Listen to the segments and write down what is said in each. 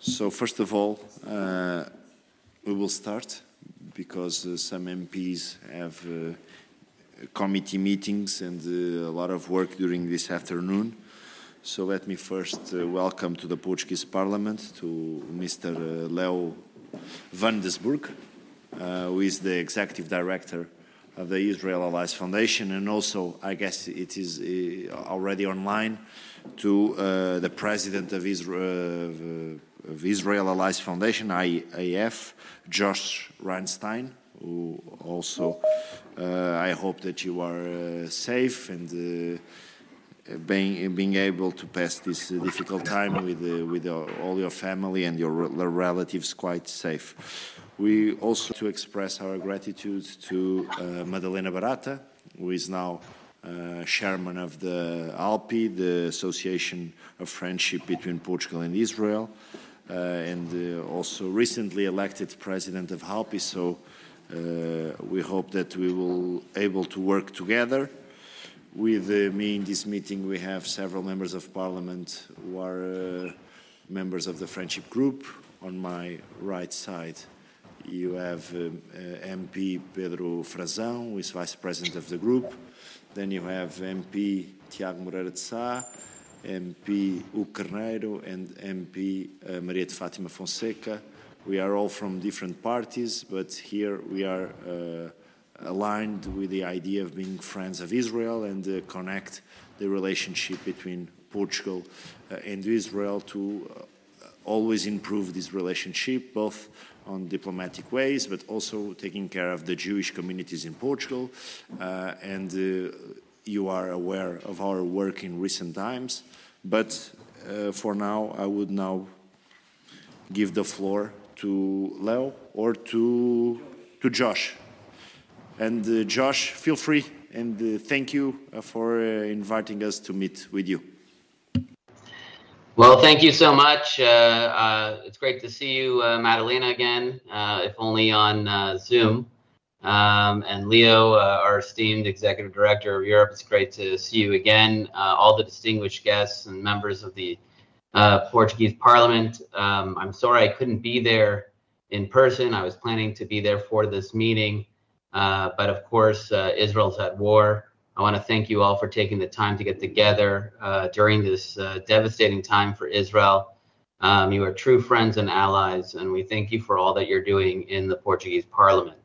So first of all, we will start because some MPs have committee meetings and a lot of work during this afternoon. So let me first welcome to the Portuguese Parliament to Mr. Leo van Desburg, who is the Executive Director of the Israel Allies Foundation, and also, I guess it is already online, to the President of Israel Allies Foundation, IAF, Josh Reinstein, who also, I hope that you are safe and being able to pass this difficult time with all your family and your relatives quite safe. We also to express our gratitude to Madalena Barata, who is now chairman of the ALPI, the Association of Friendship between Portugal and Israel, and also recently elected president of ALPI. So we hope that we will able to work together. With me in this meeting, we have several members of parliament who are members of the friendship group. On my right side, you have MP Pedro Frazão, who is vice president of the group. Then you have MP Tiago Moreira de Sá, MP Hugo Carneiro, and MP Maria de Fátima Fonseca. We are all from different parties, but here we are aligned with the idea of being friends of Israel and connect the relationship between Portugal and Israel to always improve this relationship, both on diplomatic ways, but also taking care of the Jewish communities in Portugal. And you are aware of our work in recent times. But for now, I would now give the floor to Leo or to Josh. And Josh, feel free, and thank you for inviting us to meet with you. Well, thank you so much. It's great to see you, Madalena, again, if only on Zoom. And Leo, our esteemed Executive Director of Europe, it's great to see you again. All the distinguished guests and members of the Portuguese Parliament. I'm sorry I couldn't be there in person. I was planning to be there for this meeting. But of course, Israel's at war. I want to thank you all for taking the time to get together during this devastating time for Israel. You are true friends and allies, and we thank you for all that you're doing in the Portuguese Parliament.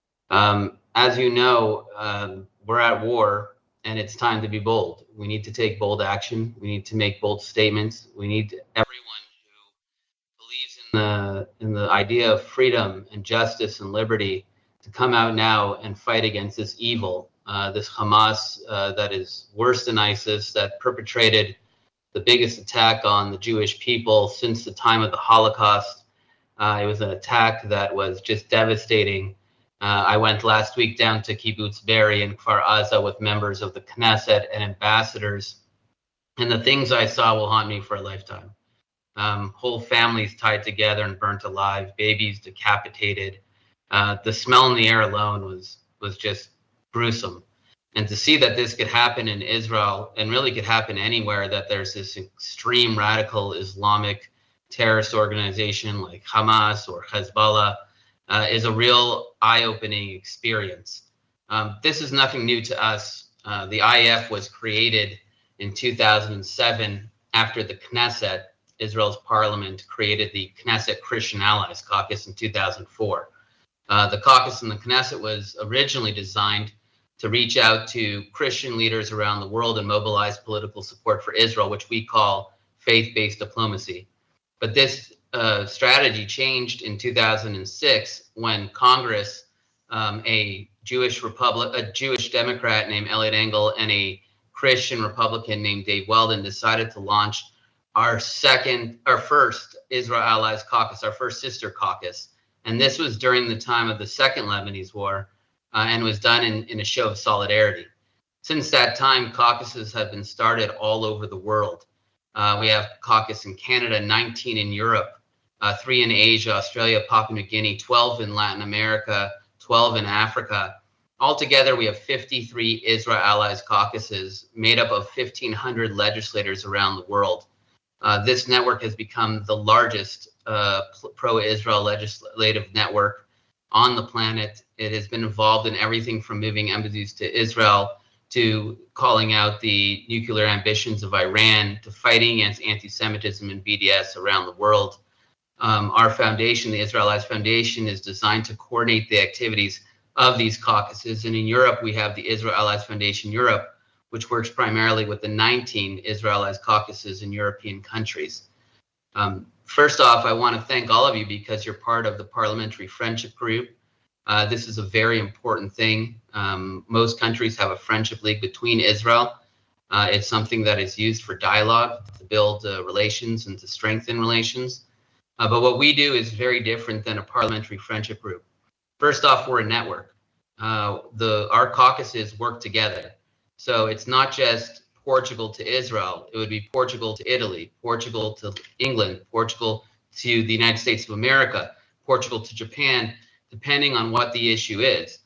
As you know, we're at war, and it's time to be bold. We need to take bold action. We need to make bold statements. We need everyone who believes in the idea of freedom and justice and liberty to come out now and fight against this evil, this Hamas that is worse than ISIS, that perpetrated the biggest attack on the Jewish people since the time of the Holocaust. It was an attack that was just devastating. I went last week down to Kibbutz Be'eri in Kfar Aza with members of the Knesset and ambassadors, and the things I saw will haunt me for a lifetime. Whole families tied together and burnt alive, babies decapitated. The smell in the air alone was just gruesome. And to see that this could happen in Israel and really could happen anywhere, that there's this extreme radical Islamic terrorist organization like Hamas or Hezbollah is a real eye-opening experience. This is nothing new to us. The IF was created in 2007 after the Knesset, Israel's parliament, created the Knesset Christian Allies Caucus in 2004. The caucus in the Knesset was originally designed to reach out to Christian leaders around the world and mobilize political support for Israel, which we call faith-based diplomacy. But this strategy changed in 2006 when Congress, a Jewish Democrat named Eliot Engel and a Christian Republican named Dave Weldon decided to launch our first Israel Allies Caucus, our first sister caucus. And this was during the time of the Second Lebanese War and was done in a show of solidarity. Since that time, caucuses have been started all over the world. We have caucus in Canada, 19 in Europe, 3 in Asia, Australia, Papua New Guinea, 12 in Latin America, 12 in Africa. Altogether, we have 53 Israel Allies caucuses made up of 1,500 legislators around the world. This network has become the largest pro-Israel legislative network on the planet. It has been involved in everything from moving embassies to Israel, to calling out the nuclear ambitions of Iran, to fighting against anti-Semitism and BDS around the world. Our foundation, the Israel Allies Foundation, is designed to coordinate the activities of these caucuses. And in Europe, we have the Israel Allies Foundation Europe, which works primarily with the 19 Israel Allies caucuses in European countries. First off, I want to thank all of you because you're part of the Parliamentary Friendship Group. This is a very important thing. Most countries have a friendship league between Israel. It's something that is used for dialogue, to build relations and to strengthen relations. But what we do is very different than a parliamentary friendship group. First off, we're a network. Our caucuses work together. So it's not just Portugal to Israel. It would be Portugal to Italy, Portugal to England, Portugal to the United States of America, Portugal to Japan, depending on what the issue is.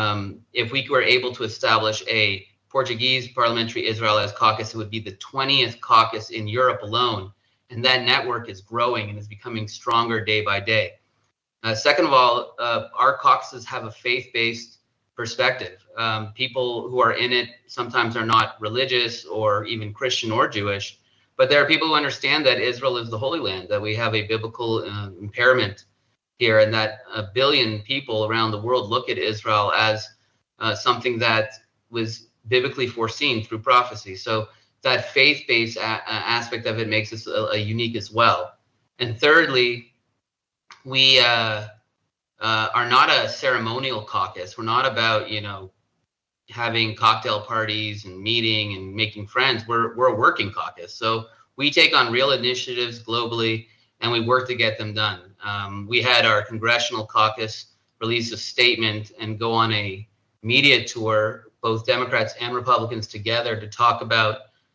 If we were able to establish a Portuguese Parliamentary Israel Allies Caucus, it would be the 20th caucus in Europe alone. And that network is growing and is becoming stronger day by day. Second of all, our caucuses have a faith-based perspective. People who are in it sometimes are not religious or even Christian or Jewish, but there are people who understand that Israel is the Holy Land, that we have a biblical impairment here, and that 1 billion people around the world look at Israel as something that was biblically foreseen through prophecy. So that faith-based aspect of it makes us a unique as well. And thirdly, we are not a ceremonial caucus. We're not about, having cocktail parties and meeting and making friends. We're a working caucus. So we take on real initiatives globally, and we work to get them done. We had our congressional caucus release a statement and go on a media tour, both Democrats and Republicans together, to talk about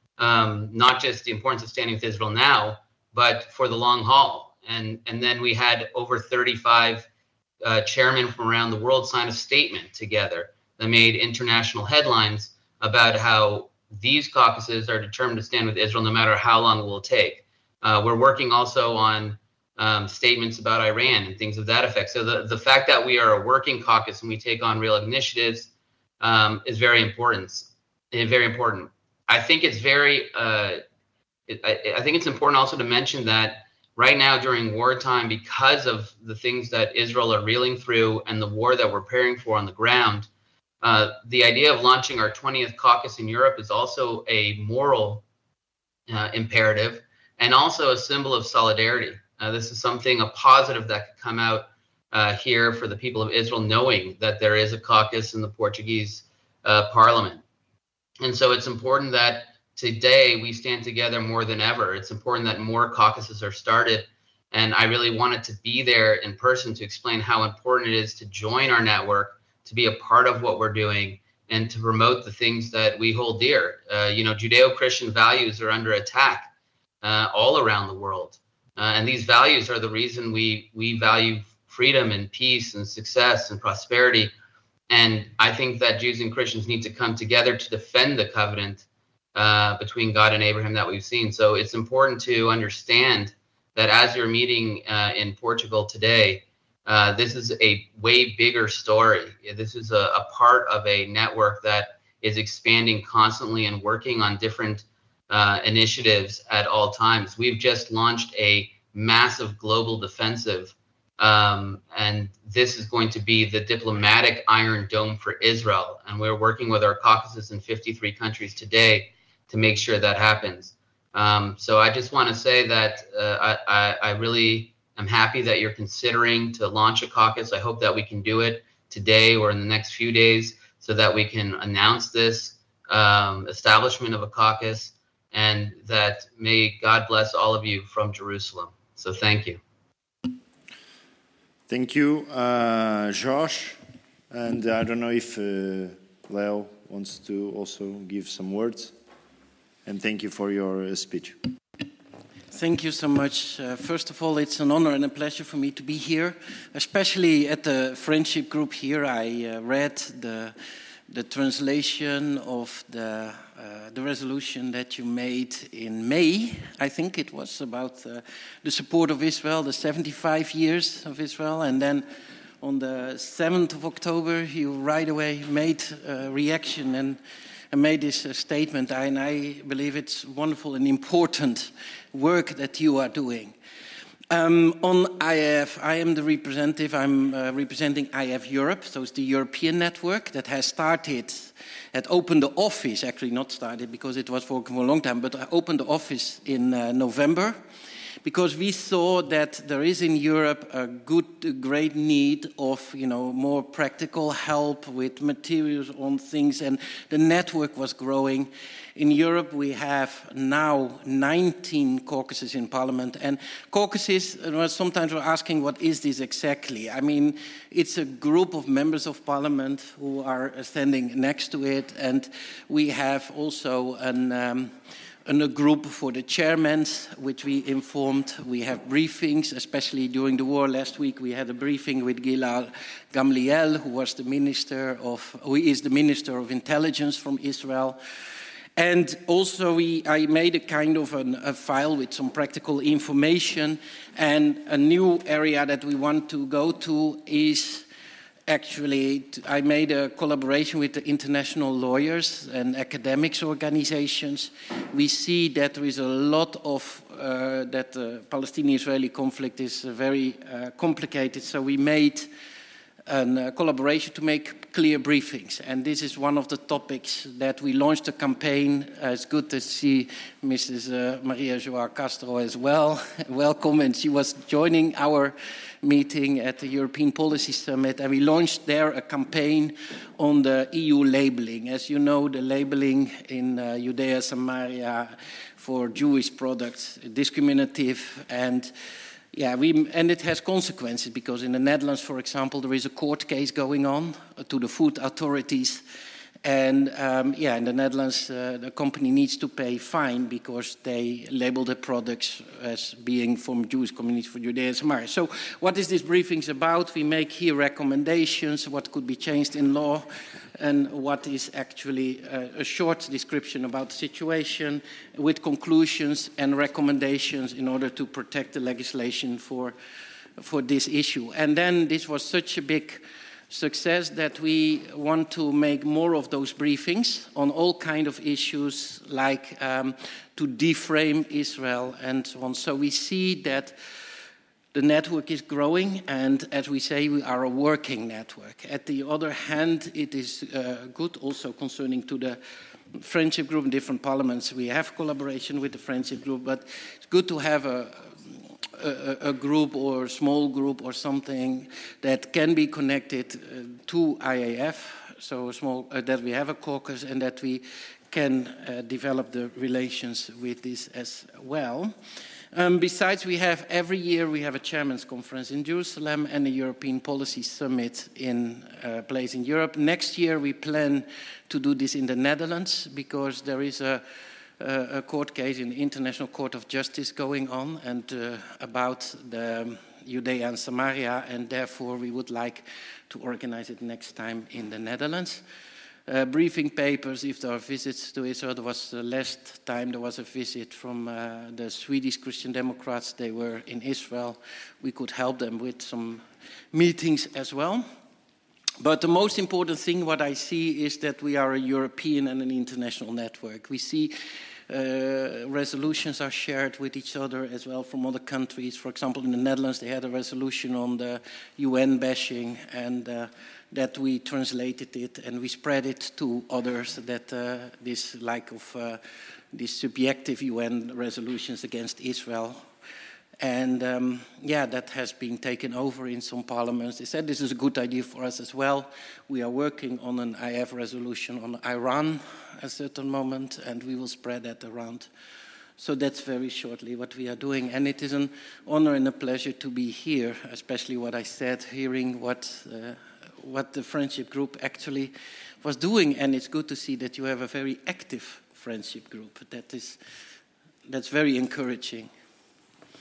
not just the importance of standing with Israel now, but for the long haul. And then we had over 35 chairmen from around the world sign a statement together that made international headlines about how these caucuses are determined to stand with Israel no matter how long it will take. We're working also on statements about Iran and things of that effect. So the fact that we are a working caucus and we take on real initiatives is very important. Very important. I think it's I think it's important also to mention that right now during wartime, because of the things that Israel are reeling through and the war that we're preparing for on the ground, the idea of launching our 20th caucus in Europe is also a moral imperative and also a symbol of solidarity. This is a positive that could come out here for the people of Israel, knowing that there is a caucus in the Portuguese parliament. And so it's important that today we stand together more than ever. It's important that more caucuses are started. And I really wanted to be there in person to explain how important it is to join our network, to be a part of what we're doing, and to promote the things that we hold dear. Judeo-Christian values are under attack all around the world. And these values are the reason we value freedom and peace and success and prosperity. And I think that Jews and Christians need to come together to defend the covenant between God and Abraham that we've seen. So it's important to understand that as you're meeting in Portugal today, this is a way bigger story. This is a part of a network that is expanding constantly and working on different initiatives at all times. We've just launched a massive global defensive, and this is going to be the diplomatic Iron Dome for Israel. And we're working with our caucuses in 53 countries today to make sure that happens. So I just want to say that I really am happy that you're considering to launch a caucus. I hope that we can do it today or in the next few days so that we can announce this establishment of a caucus, and that may God bless all of you from Jerusalem. So thank you. Thank you, Josh. And I don't know if Leo wants to also give some words. And thank you for your speech. Thank you so much. First of all, it's an honor and a pleasure for me to be here, especially at the friendship group here. I read the the translation of the resolution that you made in May, I think it was, about the support of Israel, the 75 years of Israel, and then on the 7th of October, you right away made a reaction and made this statement, and I believe it's wonderful and important work that you are doing. On IAF, I am the representative. I'm representing IAF Europe, so it's the European network that has opened the office, actually not started because it was working for a long time, but opened the office in November, because we saw that there is in Europe a great need of, more practical help with materials on things, and the network was growing. In Europe, we have now 19 caucuses in parliament, and caucuses, sometimes we're asking, what is this exactly? I mean, it's a group of members of parliament who are standing next to it, and we have also a group for the chairmen, which we informed. We have briefings, especially during the war. Last week we had a briefing with Gilad Gamliel, who is the Minister of Intelligence from Israel. And also I made a kind of a file with some practical information, and a new area that we want to go to is actually, I made a collaboration with the international lawyers and academics organizations. We see that there is a lot of, that the Palestinian-Israeli conflict is very complicated, so we made a collaboration to make clear briefings. And this is one of the topics that we launched a campaign. It's good to see Mrs. Maria Joao Castro as well. Welcome, and she was joining our meeting at the European Policy Summit, and we launched there a campaign on the EU labeling. As you know, the labeling in Judea, Samaria for Jewish products is discriminative, and it has consequences, because in the Netherlands, for example, there is a court case going on to the food authorities. And in the Netherlands, the company needs to pay fine because they label the products as being from Jewish communities for Judea and Samaria. So what is this briefing about? We make here recommendations, what could be changed in law, and what is actually a short description about the situation with conclusions and recommendations in order to protect the legislation for this issue. And then this was such a big success that we want to make more of those briefings on all kinds of issues, like to deframe Israel and so on. So we see that the network is growing, and as we say, we are a working network. At the other hand, it is good also concerning to the friendship group in different parliaments. We have collaboration with the friendship group, but it's good to have a group or a small group or something that can be connected to IAF, so small that we have a caucus and that we can develop the relations with this as well. Besides, every year we have a chairman's conference in Jerusalem and a European Policy Summit in place in Europe. Next year we plan to do this in the Netherlands, because there is a court case in the International Court of Justice going on, and about the Judea and Samaria, and therefore we would like to organize it next time in the Netherlands. Briefing papers, if there are visits to Israel. Last time there was a visit from the Swedish Christian Democrats. They were in Israel. We could help them with some meetings as well. But the most important thing what I see is that we are a European and an international network. We see resolutions are shared with each other as well from other countries. For example, in the Netherlands, they had a resolution on the UN bashing, and that we translated it and we spread it to others, that this these subjective UN resolutions against Israel. And that has been taken over in some parliaments. They said this is a good idea for us as well. We are working on an IF resolution on Iran at a certain moment, and we will spread that around. So that's very shortly what we are doing. And it is an honor and a pleasure to be here, especially what I said, hearing what the friendship group actually was doing. And it's good to see that you have a very active friendship group. That's very encouraging.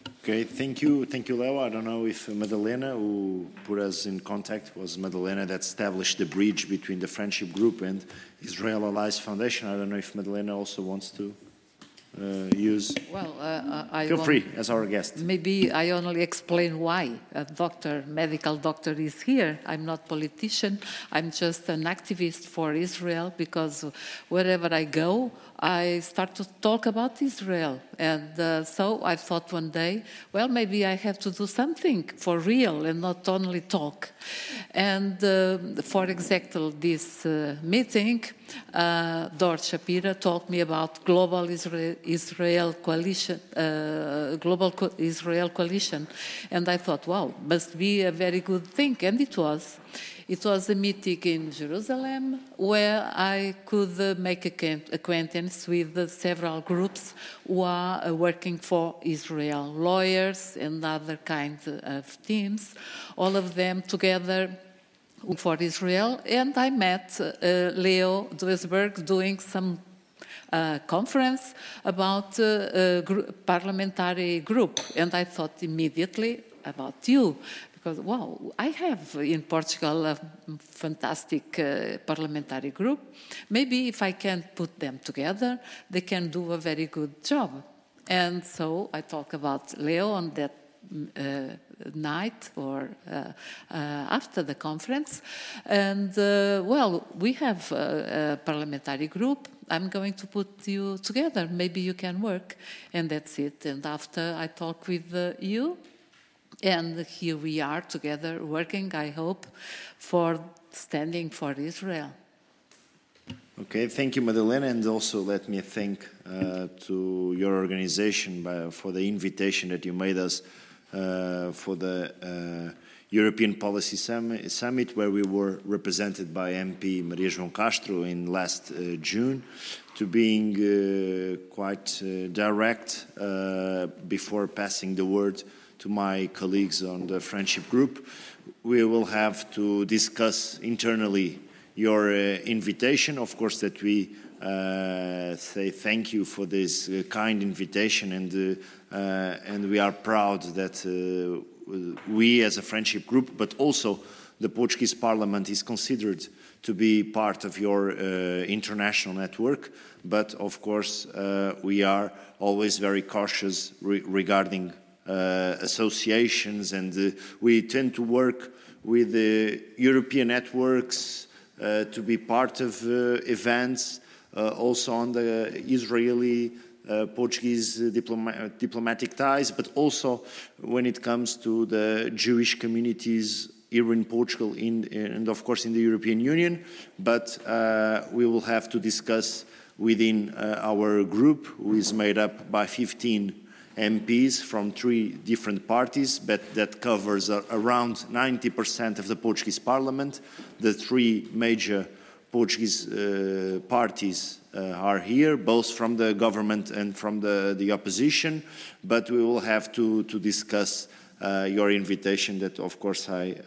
Okay, thank you, Leo. I don't know if Madalena, who put us in contact, was Madalena that established the bridge between the Friendship Group and Israel Allies Foundation. I don't know if Madalena also wants to use. Well, feel free as our guest. Maybe I only explain why a medical doctor is here. I'm not politician. I'm just an activist for Israel, because wherever I go, I start to talk about Israel. And so I thought one day, well, maybe I have to do something for real and not only talk. And for exactly this meeting, Dor Shapira told me about Global Israel Coalition, Israel Coalition, and I thought, wow, must be a very good thing, and it was. It was a meeting in Jerusalem where I could make acquaintance with several groups who are working for Israel, lawyers and other kinds of teams, all of them together for Israel. And I met Leo Duesberg doing some conference about parliamentary group, and I thought immediately about you. Because, wow, I have in Portugal a fantastic parliamentary group. Maybe if I can put them together, they can do a very good job. And so I talk about Leo on that night or after the conference. And, well, we have a parliamentary group. I'm going to put you together. Maybe you can work. And that's it. And after I talk with you, and here we are together working, I hope, for standing for Israel. Okay, thank you, Madalena, and also let me thank to your organization for the invitation that you made us for the European Policy Summit, where we were represented by MP Maria João Castro in last June, to being quite direct before passing the word to my colleagues on the Friendship Group. We will have to discuss internally your invitation. Of course, that we say thank you for this kind invitation, and we are proud that we as a Friendship Group, but also the Portuguese Parliament, is considered to be part of your international network. But of course, we are always very cautious regarding associations, and we tend to work with the European networks to be part of events, also on the Israeli-Portuguese diplomatic ties, but also when it comes to the Jewish communities here in Portugal and of course in the European Union. But we will have to discuss within our group, who is made up by 15 MPs from 3 different parties, but that covers around 90% of the Portuguese Parliament. The 3 major Portuguese parties are here, both from the government and from the opposition. But we will have to discuss your invitation. That, of course,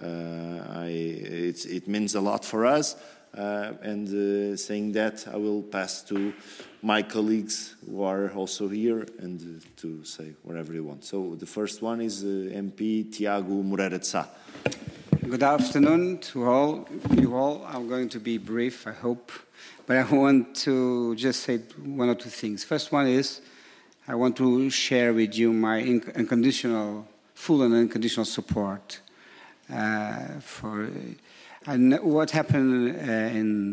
it means a lot for us. And saying that, I will pass to my colleagues who are also here and to say whatever they want. So the first one is MP Tiago Moreira de Sá. Good afternoon to all. You all. I'm going to be brief, I hope. But I want to just say 1 or 2 things. First one is I want to share with you my full and unconditional support for... And what happened in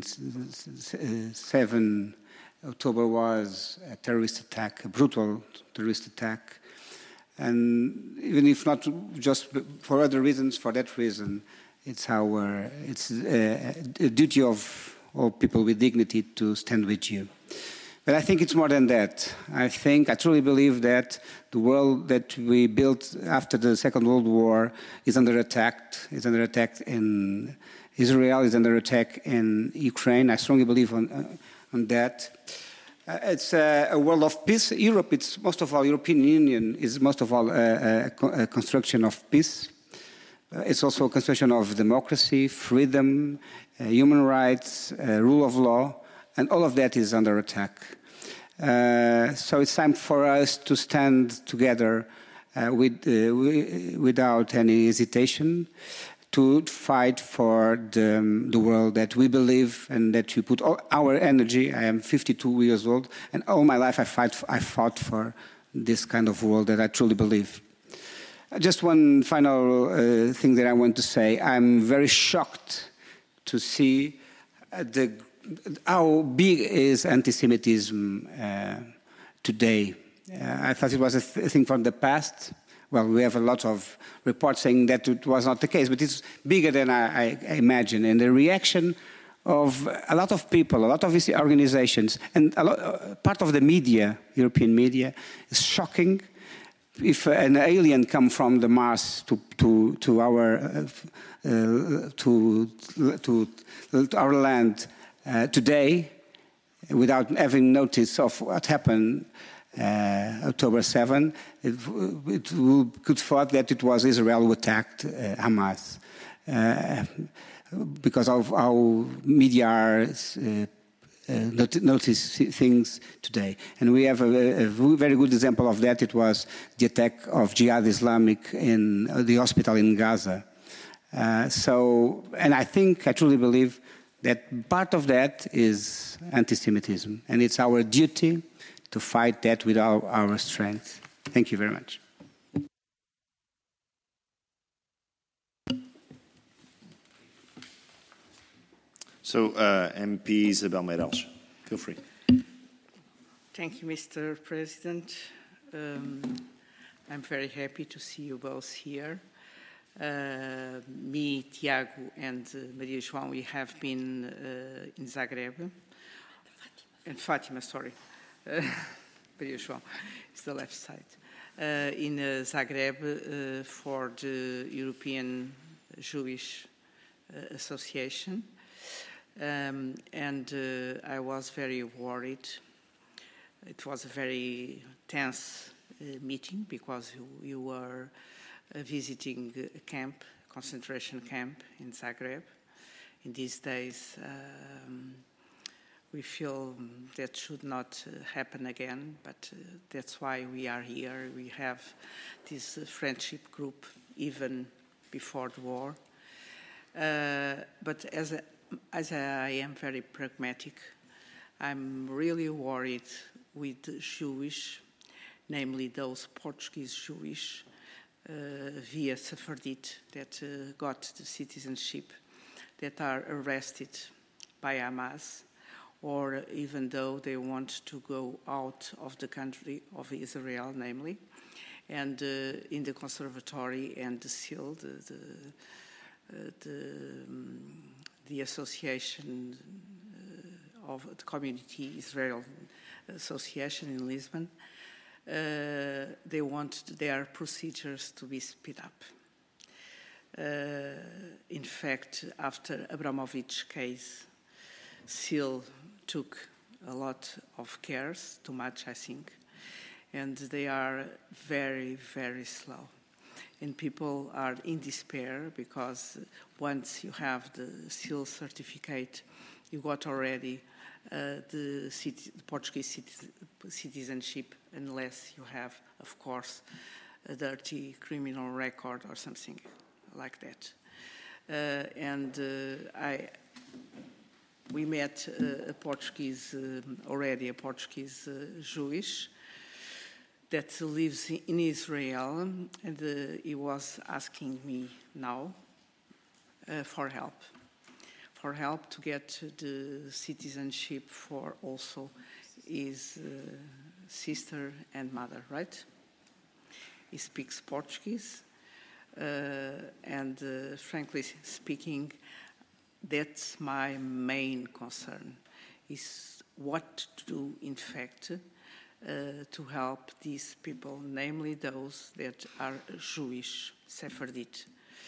7 October was a terrorist attack, a brutal terrorist attack. And even if not just for other reasons, for that reason, it's a duty of all people with dignity to stand with you. But I think it's more than that. I truly believe that the world that we built after the Second World War is under attack. It's under attack in Israel, is under attack in Ukraine. I strongly believe on that. It's a world of peace. Europe, it's most of all, European Union is most of all a construction of peace. It's also a construction of democracy, freedom, human rights, rule of law, and all of that is under attack. So it's time for us to stand together without any hesitation to fight for the world that we believe and that we put all our energy. I am 52 years old, and all my life I fought for this kind of world that I truly believe. Just one final thing that I want to say. I'm very shocked to see how big is anti-Semitism today. I thought it was a thing from the past. Well, we have a lot of reports saying that it was not the case, but it's bigger than I imagine. And the reaction of a lot of people, a lot of these organizations, and part of the media, European media, is shocking. If an alien come from the Mars to our land today, without having notice of what happened October 7, could thought that it was Israel who attacked Hamas because of how media are notice things today. And we have a very good example of that. It was the attack of Jihad Islamic in the hospital in Gaza. And I truly believe that part of that is anti-Semitism. And it's our duty to fight that with our strength. Thank you very much. So, MP Isabel Meirelles, feel free. Thank you, Mr. President. I'm very happy to see you both here. Me, Tiago, and Maria João, we have been in Zagreb. And Fatima, sorry. Maria João is the left side. In Zagreb for the European Jewish Association. And I was very worried. It was a very tense meeting because you were visiting a camp, concentration camp in Zagreb. In these days, we feel that should not happen again, but that's why we are here. We have this friendship group even before the war. But as I am very pragmatic, I'm really worried with Jewish, namely those Portuguese Jewish via Sephardite that got the citizenship that are arrested by Hamas, or even though they want to go out of the country of Israel, namely, and in the conservatory and the SIL, the association of the Community Israel Association in Lisbon, they want their procedures to be sped up. In fact, after Abramovich case, SIL took a lot of cares, too much I think, and they are very, very slow. And people are in despair because once you have the SIL certificate, you got already the Portuguese citizenship, unless you have, of course, a dirty criminal record or something like that. We met a Portuguese Jewish that lives in Israel, and he was asking me now for help to get the citizenship for also his sister and mother, right? He speaks Portuguese, and frankly speaking, that's my main concern, is what to do, in fact, to help these people, namely those that are Jewish, Sephardite.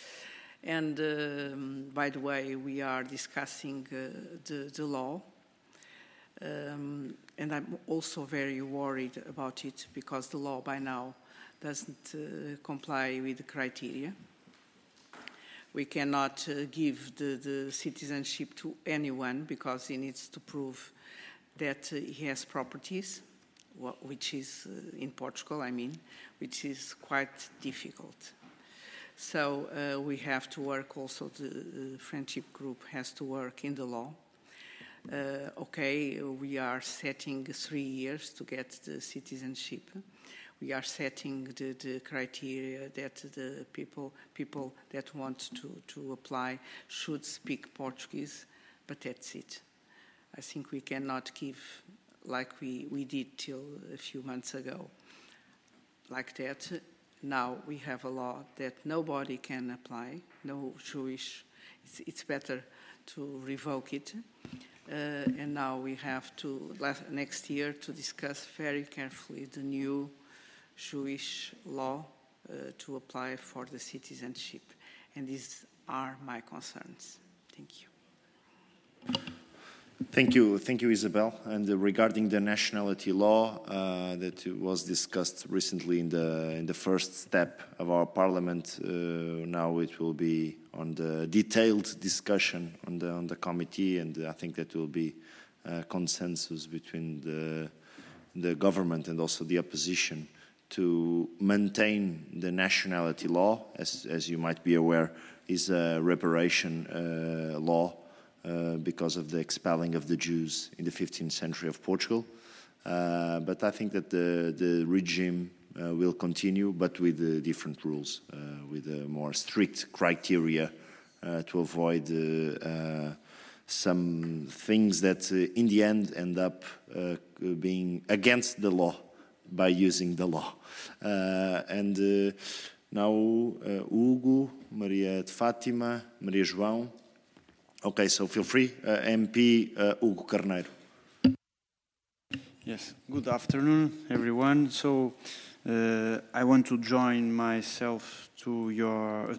And by the way, we are discussing the law, and I'm also very worried about it because the law by now doesn't comply with the criteria. We cannot give the citizenship to anyone because he needs to prove that he has properties which is in Portugal, I mean, which is quite difficult. So we have to work also, the friendship group has to work in the law. Okay, we are setting 3 years to get the citizenship. We are setting the criteria that the people that want to apply should speak Portuguese, but that's it. I think we cannot give like we did till a few months ago, like that. Now we have a law that nobody can apply, no Jewish. It's better to revoke it. And now we have to, next year, to discuss very carefully the new Jewish law to apply for the citizenship. And these are my concerns. Thank you. Thank you, Isabel. And regarding the nationality law that was discussed recently in the first step of our parliament, now it will be on the detailed discussion on the committee, and I think that will be consensus between the government and also the opposition to maintain the nationality law. As you might be aware, is a reparation law. Because of the expelling of the Jews in the 15th century of Portugal. But I think that the regime will continue, but with different rules, with more strict criteria to avoid some things that in the end up being against the law by using the law. Now Hugo, Maria de Fátima, Maria João. Okay, so feel free. MP Hugo Carneiro. Yes, good afternoon, everyone. So I want to join myself to your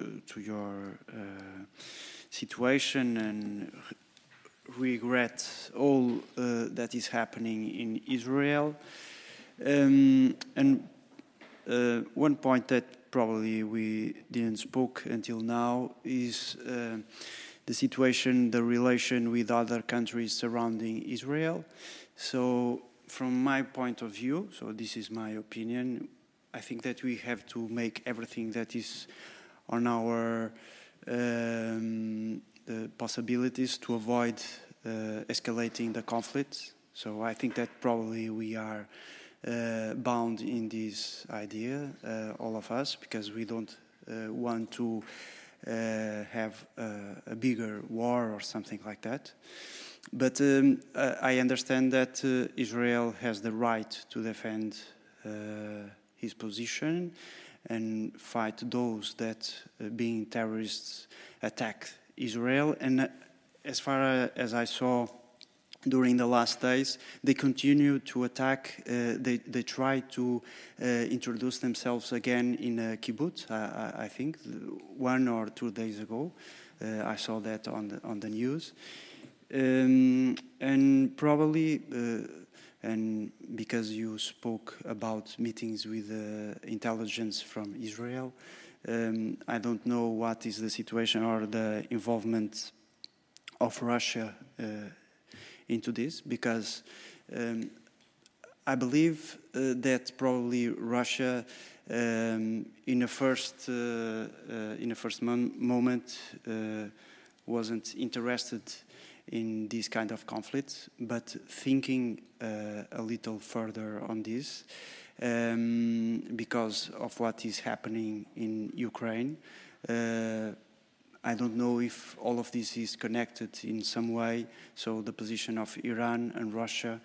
situation and regret all that is happening in Israel. One point that probably we didn't spoke until now is the situation, the relation with other countries surrounding Israel. So from my point of view, so this is my opinion, I think that we have to make everything that is on our possibilities to avoid escalating the conflict. So I think that probably we are bound in this idea, all of us, because we don't want to have a bigger war or something like that. But I understand that Israel has the right to defend his position and fight those that, being terrorists, attack Israel. And as far as I saw during the last days, they continue to attack. They try to introduce themselves again in a kibbutz. I think 1 or 2 days ago, I saw that on the news, and probably, and because you spoke about meetings with intelligence from Israel, I don't know what is the situation or the involvement of Russia into this, because I believe that probably Russia, in a first moment, wasn't interested in this kind of conflict, but thinking a little further on this, because of what is happening in Ukraine. I don't know if all of this is connected in some way, so the position of Iran and Russia,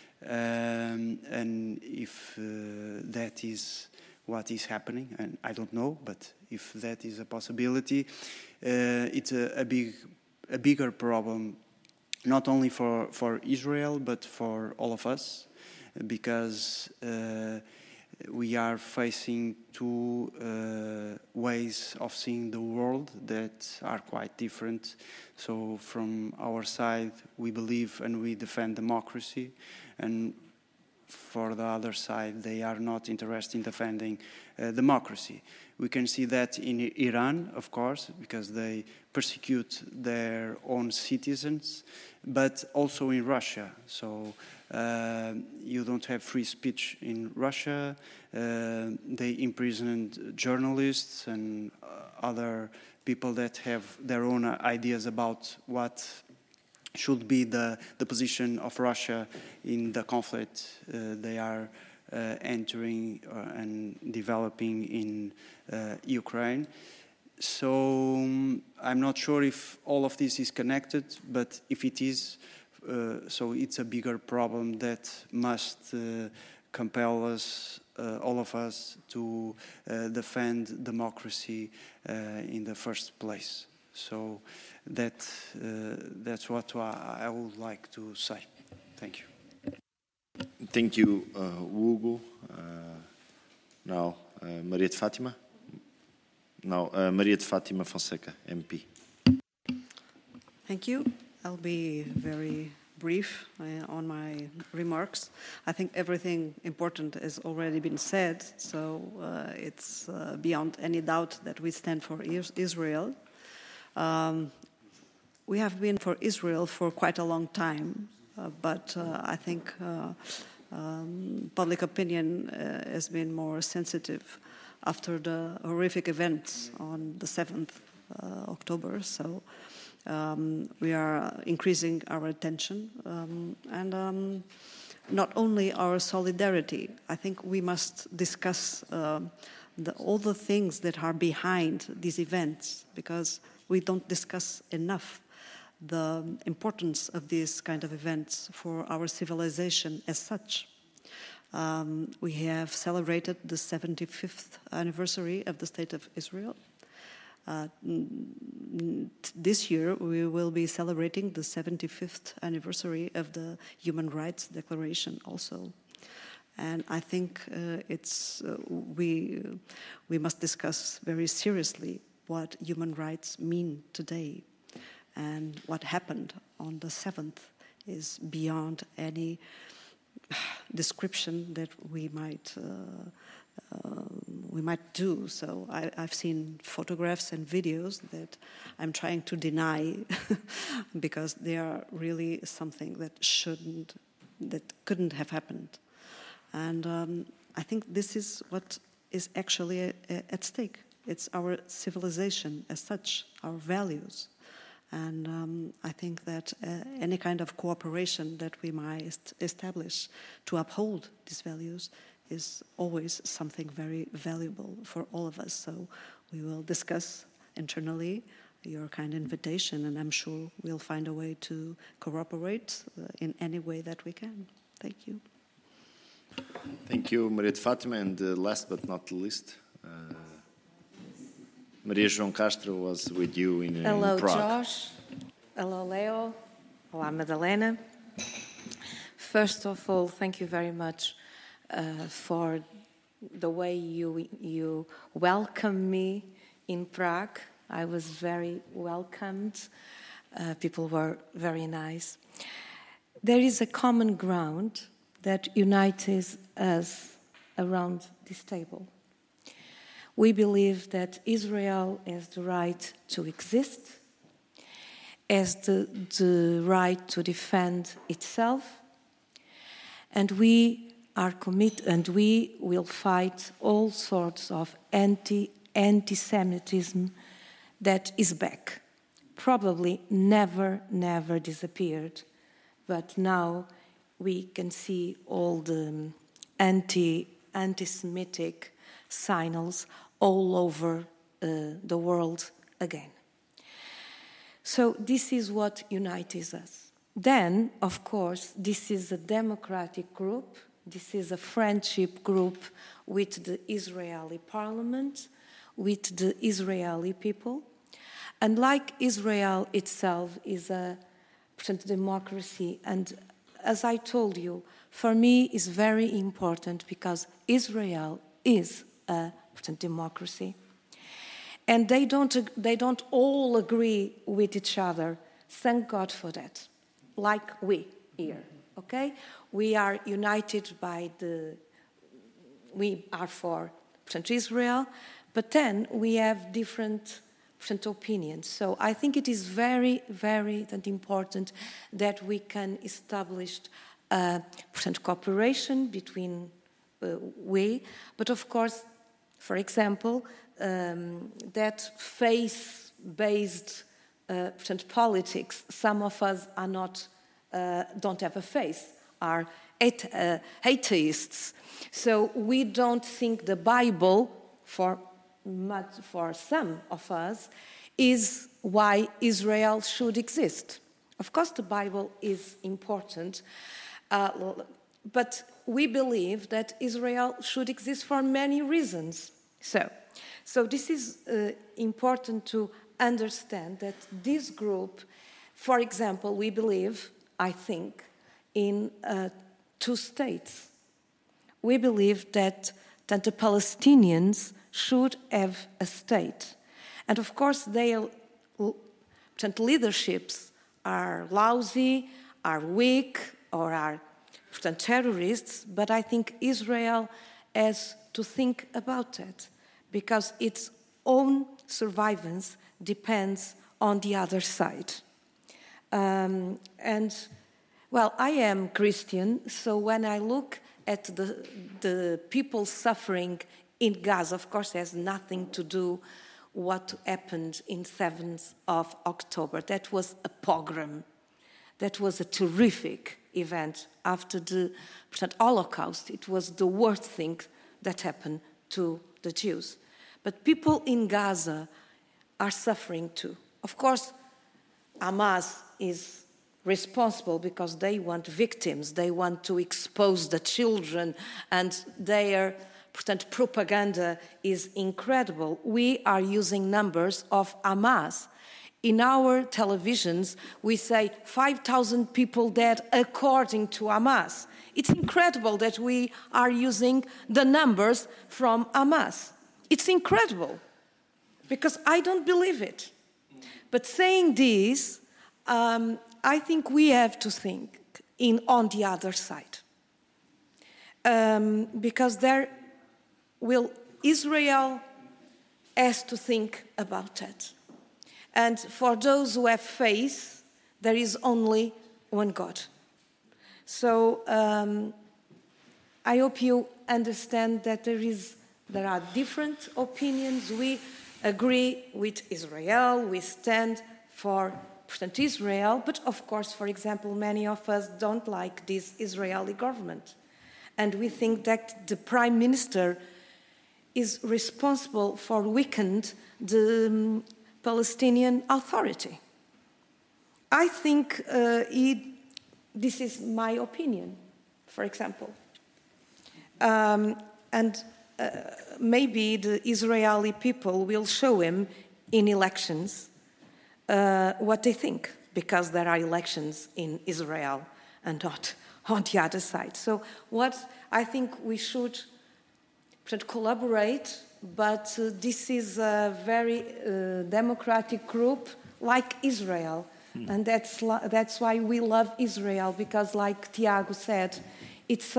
and if that is what is happening, and I don't know, but if that is a possibility, it's a bigger problem, not only for Israel, but for all of us, because we are facing two ways of seeing the world that are quite different. So from our side, we believe and we defend democracy, and for the other side, they are not interested in defending democracy. We can see that in Iran, of course, because they persecute their own citizens, but also in Russia. So you don't have free speech in Russia. They imprisoned journalists and other people that have their own ideas about what should be the position of Russia in the conflict they are entering and developing in Ukraine. So I'm not sure if all of this is connected, but if it is, so it's a bigger problem that must compel us, all of us, to defend democracy in the first place. So that's what I would like to say. Thank you. Thank you, Hugo. Now, Maria de Fátima. Now, Maria de Fátima Fonseca, MP. Thank you. I'll be very brief on my remarks. I think everything important has already been said, so it's beyond any doubt that we stand for Israel. We have been for Israel for quite a long time, but I think public opinion has been more sensitive after the horrific events on the 7th October. So we are increasing our attention and not only our solidarity. I think we must discuss all the things that are behind these events, because we don't discuss enough the importance of these kind of events for our civilization as such. We have celebrated the 75th anniversary of the State of Israel. This year we will be celebrating the 75th anniversary of the Human Rights Declaration also. And I think we must discuss very seriously what human rights mean today. And what happened on the 7th is beyond any description that we might do. So I've seen photographs and videos that I'm trying to deny because they are really something that couldn't have happened. And I think this is what is actually at stake. It's our civilization as such, our values. And I think that any kind of cooperation that we might establish to uphold these values is always something very valuable for all of us. So we will discuss internally your kind invitation, and I'm sure we'll find a way to cooperate in any way that we can. Thank you. Thank you, Maria de Fátima. And last but not least, Maria João Castro was with you in Prague. Hello, Josh. Hello, Leo. Olá, Madalena. First of all, thank you very much for the way you welcomed me in Prague. I was very welcomed. People were very nice. There is a common ground that unites us around this table. We believe that Israel has the right to exist, has the right to defend itself, and we are committed, and we will fight all sorts of anti-Semitism that is back. Probably never disappeared, but now we can see all the anti-Semitic signals all over the world again. So this is what unites us. Then, of course, this is a democratic group. This is a friendship group with the Israeli parliament, with the Israeli people. And like Israel itself is a democracy, and as I told you, for me it's very important because Israel is a democracy. And they don't all agree with each other. Thank God for that. Like we here, okay? We are united by we are for Israel, But then we have different opinions. So I think it is very, very important that we can establish cooperation between but of course, for example, that faith-based politics, some of us are not, don't have a faith, are atheists. So we don't think the Bible, for some of us, is why Israel should exist. Of course, the Bible is important, but we believe that Israel should exist for many reasons. So this is important to understand that this group, for example, we believe, I think, in 2 states. We believe that the Palestinians should have a state. And of course, their leaderships are lousy, are weak, or are terrorists, but I think Israel has to think about that because its own survivance depends on the other side. And, well, I am Christian, so when I look at the people suffering in Gaza, of course, it has nothing to do what happened in 7th of October. That was a pogrom. That was a terrific event after the Holocaust. It was the worst thing that happened to the Jews. But people in Gaza are suffering too. Of course, Hamas is responsible because they want victims. They want to expose the children, and their propaganda is incredible. We are using numbers of Hamas. In our televisions, we say 5,000 people dead according to Hamas. It's incredible that we are using the numbers from Hamas. It's incredible, because I don't believe it. But saying this, I think we have to think on the other side. Because Israel has to think about that. And for those who have faith, there is only one God. So I hope you understand that there are different opinions. We agree with Israel, we stand for Israel, but of course, for example, many of us don't like this Israeli government. And we think that the Prime Minister is responsible for weakening the Palestinian Authority. I think this is my opinion, for example. And maybe the Israeli people will show him in elections what they think, because there are elections in Israel and not on the other side. So what I think we should collaborate, but this is a very democratic group like Israel. And that's why we love Israel, because like Tiago said, it's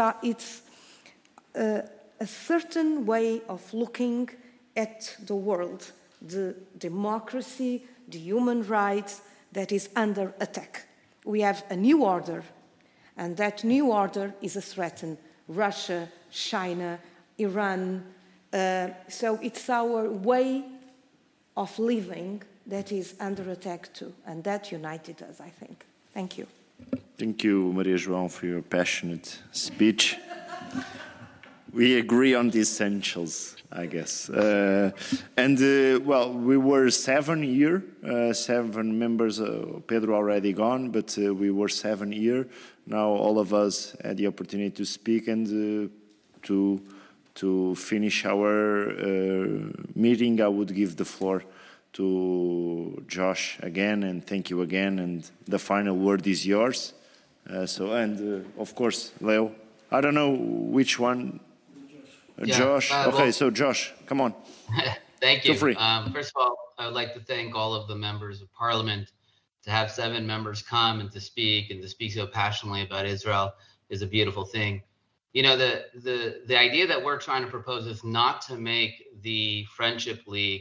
a certain way of looking at the world, the democracy, the human rights that is under attack. We have a new order, and that new order is a threat in Russia, China, Iran. So it's our way of living that is under attack too, and that united us, I think. Thank you. Thank you, Maria João, for your passionate speech. We agree on the essentials, I guess. Well, we were 7 here, 7 members. Pedro already gone, but we were 7 here. Now all of us had the opportunity to speak and to finish our meeting. I would give the floor to Josh again, and thank you again. And the final word is yours. Of course, Leo. I don't know which one. Josh. Okay, so Josh, come on. Thank you. Feel free. First of all, I would like to thank all of the members of Parliament. To have 7 members come and to speak so passionately about Israel is a beautiful thing. You know, the idea that we're trying to propose is not to make the Friendship League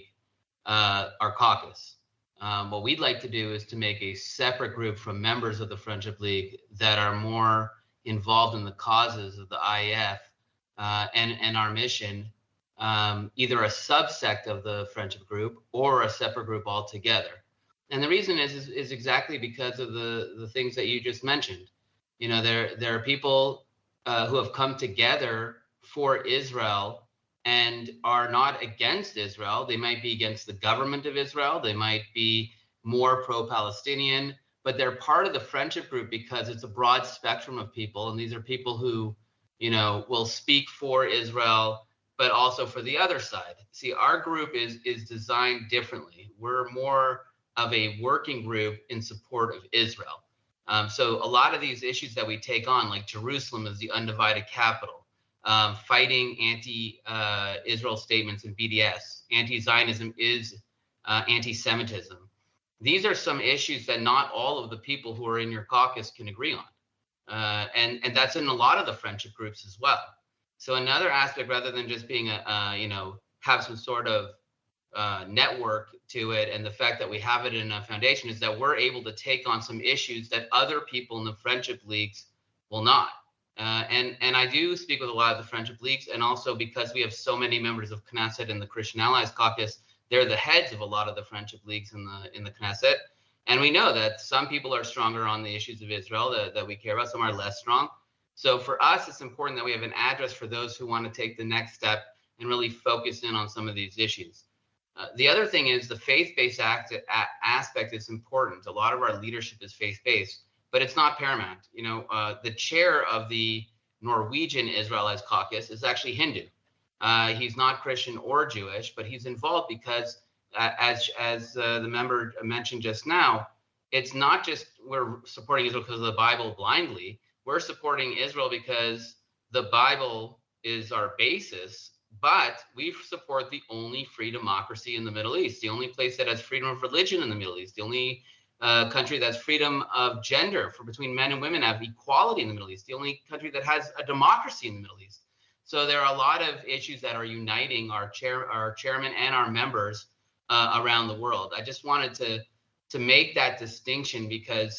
our caucus. What we'd like to do is to make a separate group from members of the Friendship League that are more involved in the causes of the IAF and our mission, either a subsect of the Friendship Group or a separate group altogether. And the reason is exactly because of the things that you just mentioned. You know, there are people who have come together for Israel and are not against Israel. They might be against the government of Israel. They might be more pro-Palestinian, but they're part of the Friendship Group because it's a broad spectrum of people. And these are people who, you know, will speak for Israel, but also for the other side. See, our group is designed differently. We're more of a working group in support of Israel. So a lot of these issues that we take on, like Jerusalem as the undivided capital, fighting anti-Israel statements in BDS, anti-Zionism is anti-Semitism. These are some issues that not all of the people who are in your caucus can agree on. And that's in a lot of the friendship groups as well. So another aspect, rather than just being have some sort of network to it, and the fact that we have it in a foundation, is that we're able to take on some issues that other people in the friendship leagues will not. And I do speak with a lot of the friendship leagues, and also because we have so many members of Knesset and the Christian Allies Caucus, they're the heads of a lot of the friendship leagues in the Knesset. And we know that some people are stronger on the issues of Israel that we care about, some are less strong. So for us, it's important that we have an address for those who want to take the next step and really focus in on some of these issues. The other thing is the faith-based aspect is important. A lot of our leadership is faith-based, but it's not paramount. You know, the chair of the Norwegian Israelites Caucus is actually Hindu. He's not Christian or Jewish, but he's involved because, as the member mentioned just now, it's not just we're supporting Israel because of the Bible blindly. We're supporting Israel because the Bible is our basis, but we support the only free democracy in the Middle East, the only place that has freedom of religion in the Middle East, the only country that's freedom of gender for between men and women, have equality in the Middle East, the only country that has a democracy in the Middle East. So there are a lot of issues that are uniting our chairman and our members around the world. I just wanted to make that distinction because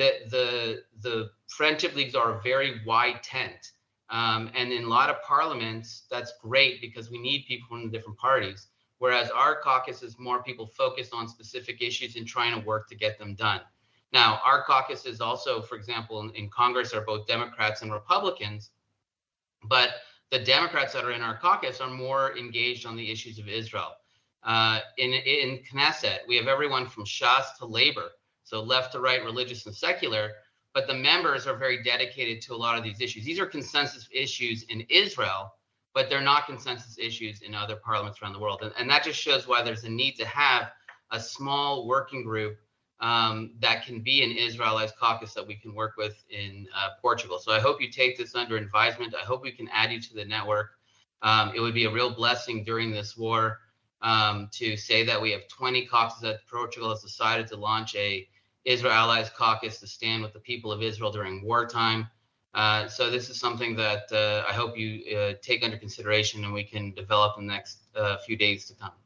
the friendship leagues are a very wide tent. And in a lot of parliaments, that's great because we need people from different parties. Whereas our caucus is more people focused on specific issues and trying to work to get them done. Now, our caucus is also, for example, in Congress are both Democrats and Republicans, but the Democrats that are in our caucus are more engaged on the issues of Israel. In Knesset, we have everyone from Shas to Labor, so left to right, religious and secular, but the members are very dedicated to a lot of these issues. These are consensus issues in Israel, but they're not consensus issues in other parliaments around the world. And that just shows why there's a need to have a small working group that can be an Israelite caucus that we can work with in Portugal. So I hope you take this under advisement. I hope we can add you to the network. It would be a real blessing during this war to say that we have 20 caucuses that Portugal has decided to launch a Israel Allies Caucus to stand with the people of Israel during wartime. So this is something that I hope you take under consideration and we can develop in the next few days to come.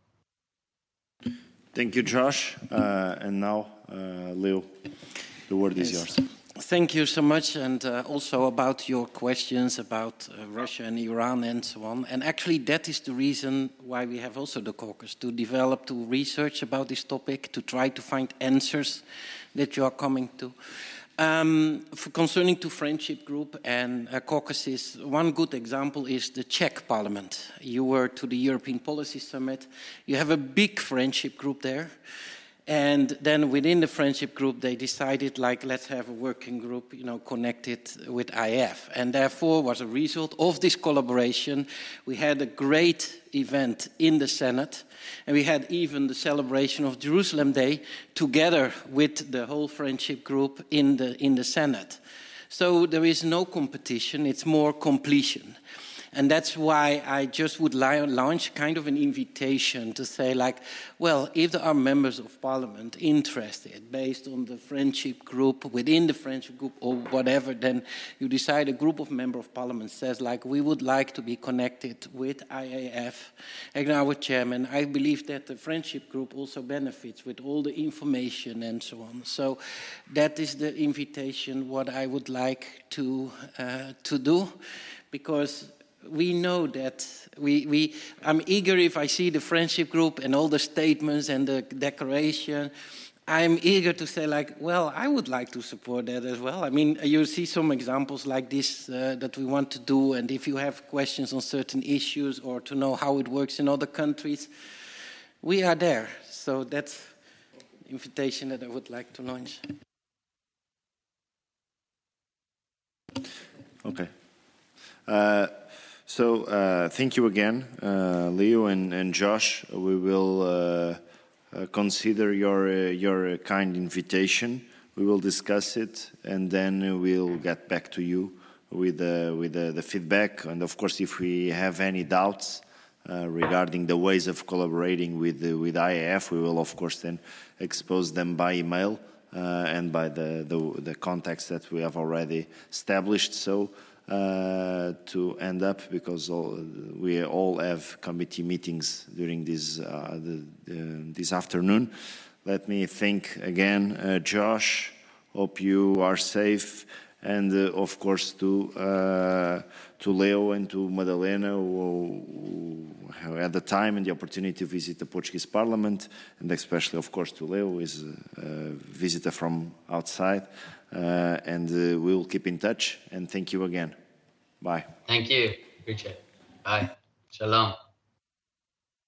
Thank you, Josh. And now, Leo, the word is yours. Thank you so much, and also about your questions about Russia and Iran and so on. And actually, that is the reason why we have also the caucus, to develop, to research about this topic, to try to find answers that you are coming to. Concerning to friendship group and caucuses, one good example is the Czech Parliament. You were to the European Policy Summit. You have a big friendship group there. And then within the friendship group, they decided, like, let's have a working group, you know, connected with IF. And therefore, was a result of this collaboration. We had a great event in the Senate, and we had even the celebration of Jerusalem Day together with the whole friendship group in the Senate. So there is no competition; it's more completion. And that's why I just would launch kind of an invitation to say, like, well, if there are members of parliament interested, based on the friendship group, within the friendship group or whatever, then you decide a group of members of parliament says, like, we would like to be connected with IAF and our chairman. I believe that the friendship group also benefits with all the information and so on. So that is the invitation, what I would like to do, because we know that I'm eager if I see the friendship group and all the statements and the declaration. I'm eager to say, like, well, I would like to support that as well. I mean, you see some examples like this that we want to do, and if you have questions on certain issues or to know how it works in other countries, we are there. So that's the invitation that I would like to launch. Okay. So thank you again, Leo and Josh. We will consider your kind invitation. We will discuss it, and then we'll get back to you with the feedback. And of course, if we have any doubts regarding the ways of collaborating with IAF, we will of course then expose them by email and by the contacts that we have already established. So to end up, because we all have committee meetings during this afternoon, let me thank again Josh. Hope you are safe, and of course to Leo and to Madalena, who had the time and the opportunity to visit the Portuguese Parliament, and especially of course to Leo, who is a visitor from outside. And we will keep in touch, and thank you again. Bye. Thank you. Appreciate it. Bye. Shalom.